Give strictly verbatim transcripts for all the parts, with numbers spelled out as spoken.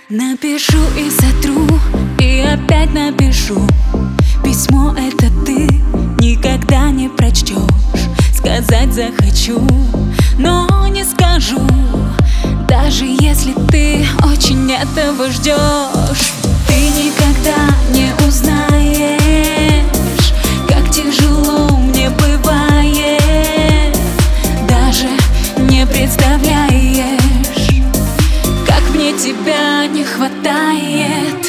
Напишу и сотру, и опять напишу. Письмо это ты никогда не прочтешь. Сказать захочу, но не скажу. Даже если ты очень этого ждешь, ты никогда не узнаешь, как тяжело мне бывает. Даже не представляешь, как мне тебя не хватает.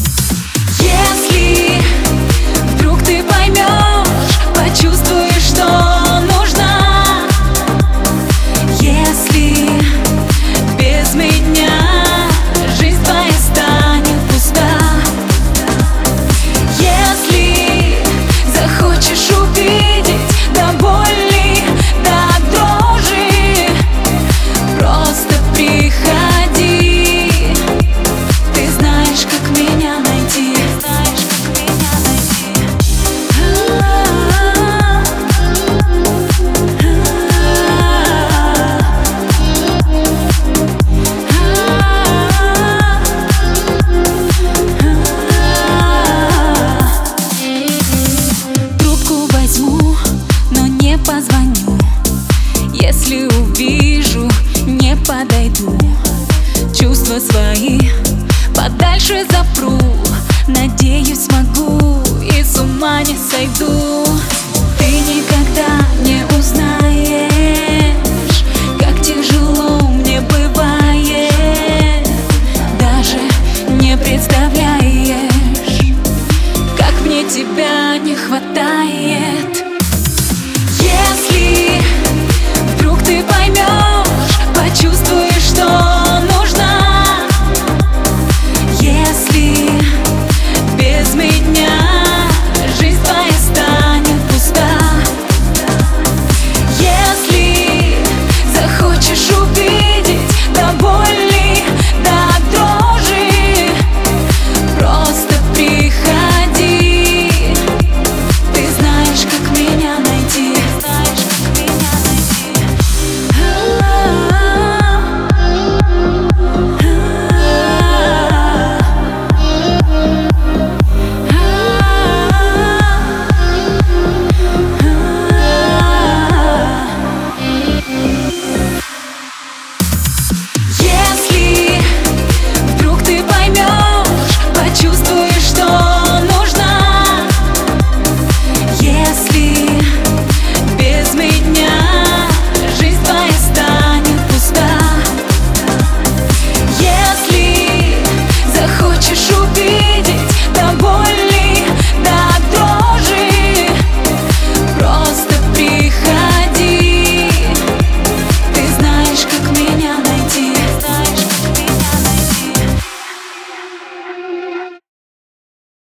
Если вдруг ты поймешь, почувствуешь, что нужна. Если без меня жизнь твоя станет пуста. Если захочешь увидеть до боли, до дрожи, просто приходи. Ты знаешь, как меня найти. Знаешь, как меня найти. Трубку возьму, но не позвоню. Если увижу, не подойду. Чувства свои подальше запру. Надеюсь, смогу и с ума не сойду. Ты никогда не узнаешь, как тяжело мне бывает. Даже не представляешь, как мне тебя не хватает. Если вдруг ты поймешь, почувствуешь, что нужна. Если без меня жизнь твоя станет пуста. Если захочешь увидеть до боли, до дрожи, просто приходи. Ты знаешь, как меня найти. Знаешь, как меня найти. Yeah.